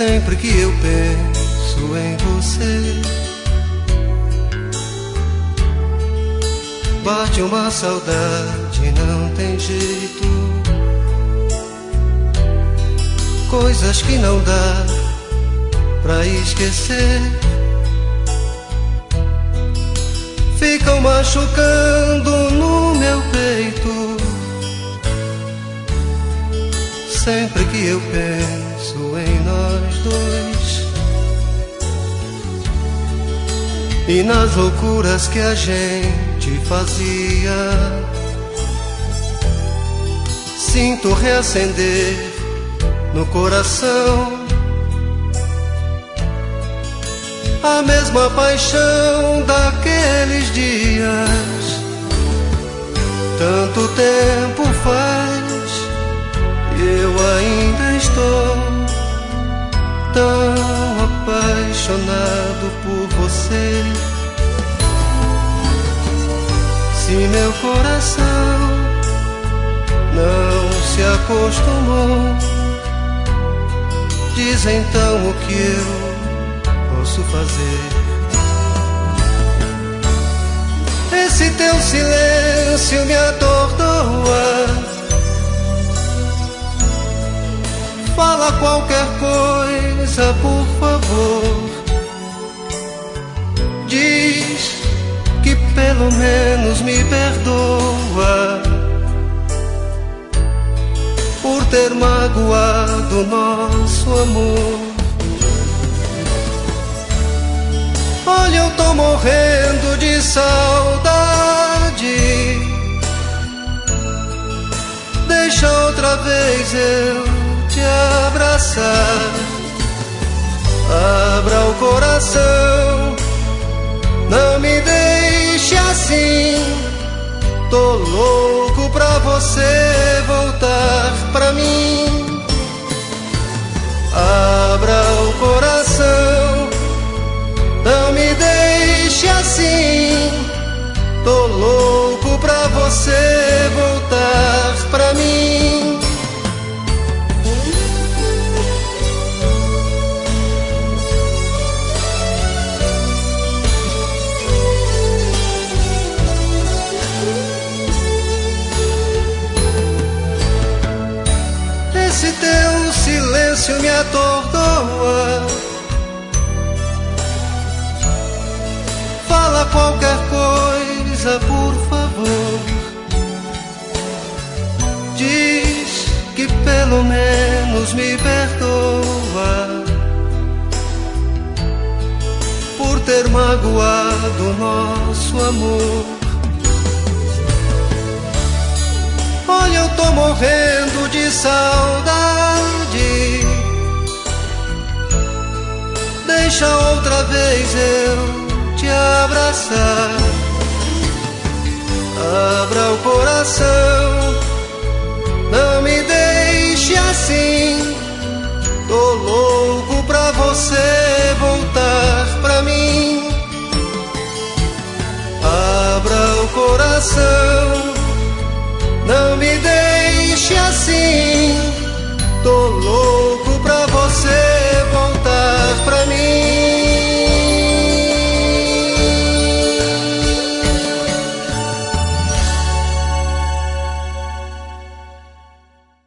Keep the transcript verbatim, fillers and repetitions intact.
Sempre que eu penso em você, bate uma saudade, não tem jeito. Coisas que não dá pra esquecer ficam machucando no meu peito. Sempre que eu penso em nós dois e nas loucuras que a gente fazia, sinto reacender no coração a mesma paixão daqueles dias. Tanto tempo faz e eu ainda estou tão apaixonado por você. Se meu coração não se acostumou, diz então o que eu posso fazer. Esse teu silêncio me atordoa. Fala qualquer coisa, por favor. Diz que pelo menos me perdoa por ter magoado nosso amor. Olha, eu tô morrendo de saudade. Deixa outra vez eu te abraçar. Abra o coração, não me deixe assim. Tô louco pra você voltar pra mim. Abra o coração, não me deixe assim. Tô louco pra você voltar pra mim. Esse teu silêncio me atordoa. Fala qualquer coisa, por favor. Diz que pelo menos me perdoa por ter magoado nosso amor. Olha, eu tô morrendo de saudade. Deixa outra vez eu te abraçar. Abra o coração, não me deixe assim. Tô louco pra você voltar pra mim. Abra o coração,